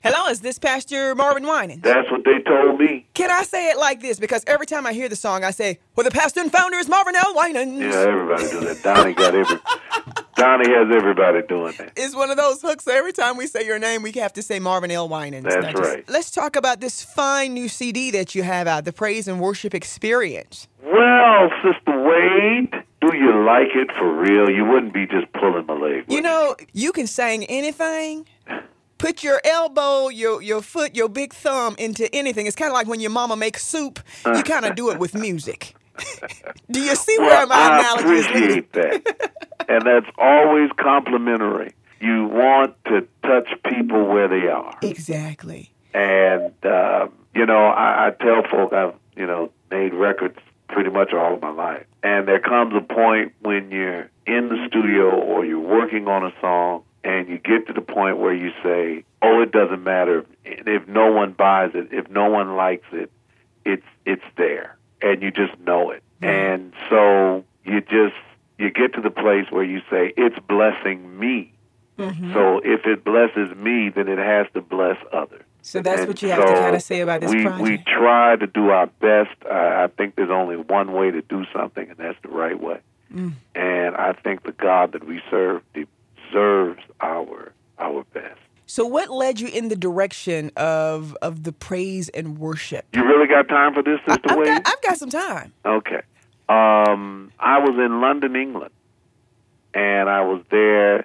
Hello, is this Pastor Marvin Winans? That's what they told me. Can I say it like this? Because every time I hear the song, I say, well, the pastor and founder is Marvin L. Winans. Yeah, everybody does that. Donnie has everybody doing that. It's one of those hooks. So every time we say your name, we have to say Marvin L. Winans. That's right. Let's talk about this fine new CD that you have out, the Praise and Worship Experience. Well, Sister Wade, do you like it for real? You wouldn't be just pulling my leg. You know, you can sing anything. Put your elbow, your foot, your big thumb into anything. It's kind of like when your mama makes soup. You kind of do it with music. Do you see where my analogy is leading? I appreciate that. And that's always complimentary. You want to touch people where they are. Exactly. And, I tell folk I've, made records pretty much all of my life. And there comes a point when you're in the studio or you're working on a song and you get to the point where you say, oh, it doesn't matter. If no one buys it, if no one likes it, it's there. And you just know it. And so you get to the place where you say, it's blessing me. Mm-hmm. So if it blesses me, then it has to bless others. So that's what you have to kind of say about this project. We try to do our best. I think there's only one way to do something, and that's the right way. Mm. And I think the God that we serve deserves our best. So what led you in the direction of the praise and worship? You really got time for this, Sister Wade? I've got some time. Okay. I was in London, England, and I was there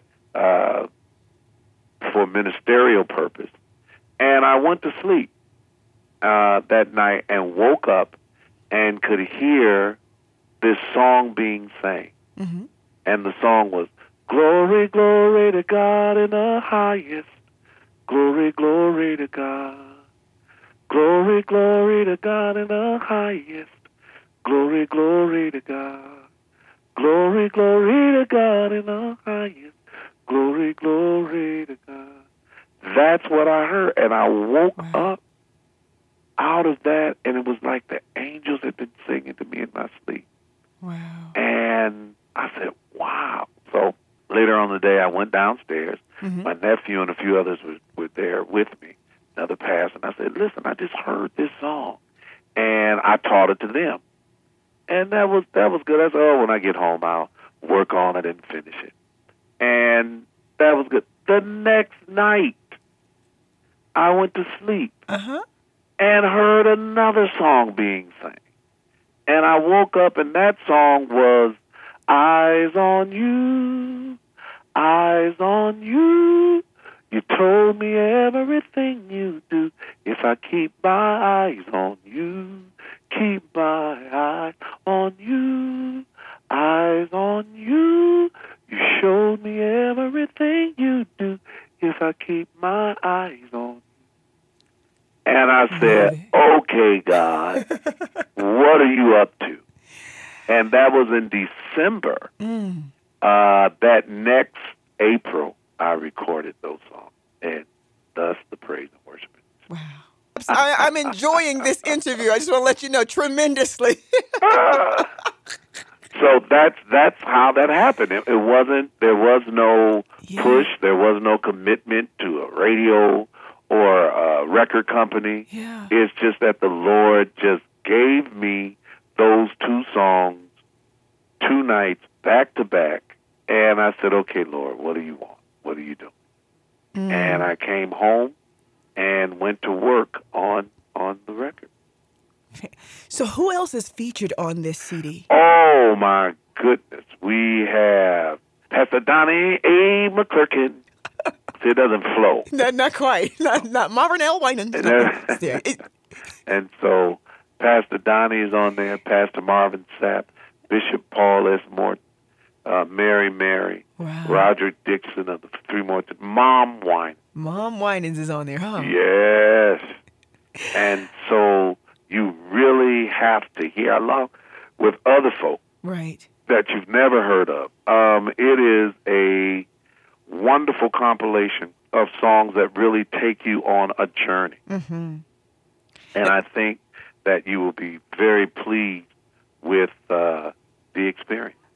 for ministerial purpose. And I went to sleep that night and woke up and could hear this song being sang. Mm-hmm. And the song was, glory, glory to God in the highest. Glory, glory to God. Glory, glory to God in the highest. Glory, glory to God. Glory, glory to God in the highest. Glory, glory to God. That's what I heard. And I woke up out of that, and it was like the angels had been singing to me in my sleep. Wow. And I said, wow. So later on the day, I went downstairs. Mm-hmm. My nephew and a few others were there with me, another pastor. And I said, listen, I just heard this song. And I taught it to them. And that was good. I said, oh, when I get home, I'll work on it and finish it. And that was good. The next night, I went to sleep and heard another song being sang. And I woke up, and that song was Eyes on You, Eyes on You. You told me everything you do. If I keep my eyes on you, keep my eyes on you, eyes on you. You showed me everything you do. If I keep my eyes on you. And I said, okay, God, what are you up to? And that was in December. That next April, I recorded those songs. And thus the praise and worship. Wow. I'm enjoying this interview. I just want to let you know tremendously. So that's how that happened. There was no push. There was no commitment to a radio or a record company. Yeah. It's just that the Lord just gave me those two songs, 2 nights, back to back. And I said, okay, Lord, what do you want? What are you doing? And I came home and went to work on the record. So who else is featured on this CD? Oh, my goodness. We have Pastor Donnie A. McClurkin. It doesn't flow. Not quite. Not Marvin L. Winans. And so Pastor Donnie is on there, Pastor Marvin Sapp, Bishop Paul S. Morton, Mary, wow. Roger Dixon of the Three Morton, Mom Winans. Mom Winans is on there, huh? Yes. And so you really have to hear along with other folk right. that you've never heard of. It is a wonderful compilation of songs that really take you on a journey. Mm-hmm. And I think that you will be very pleased with the experience.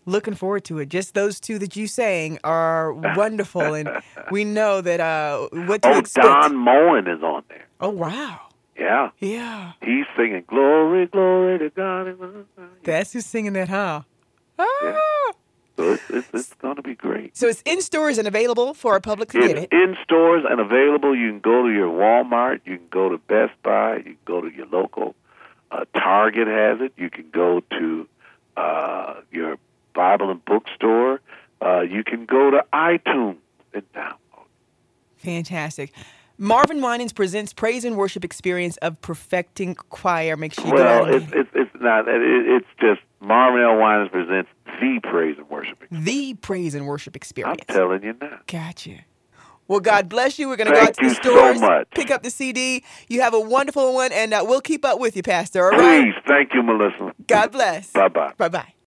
Looking forward to it. Just those two that you sang are wonderful, and we know that what to expect. Don Moen is on there. Oh, wow. Yeah. Yeah. He's singing "Glory, Glory to God." That's who's singing that, huh? Ah. Yeah. So it's going to be great. So it's in stores and available for our public to get it. It's in stores and available. You can go to your Walmart. You can go to Best Buy. You can go to your local Target has it. You can go to your Bible and bookstore. You can go to iTunes and download. Fantastic. Marvin Winans presents Praise and Worship Experience of Perfecting Choir. Make sure you Well, go out it's not. It's just Marvin L. Winans presents the Praise and Worship Experience. The Praise and Worship Experience. I'm telling you now. Gotcha. Well, God bless you. We're going to go out to the Thank you stores, so much. pick up the CD. You have a wonderful one, and we'll keep up with you, Pastor. All right? Please, thank you, Melissa. God bless. Bye-bye. Bye-bye.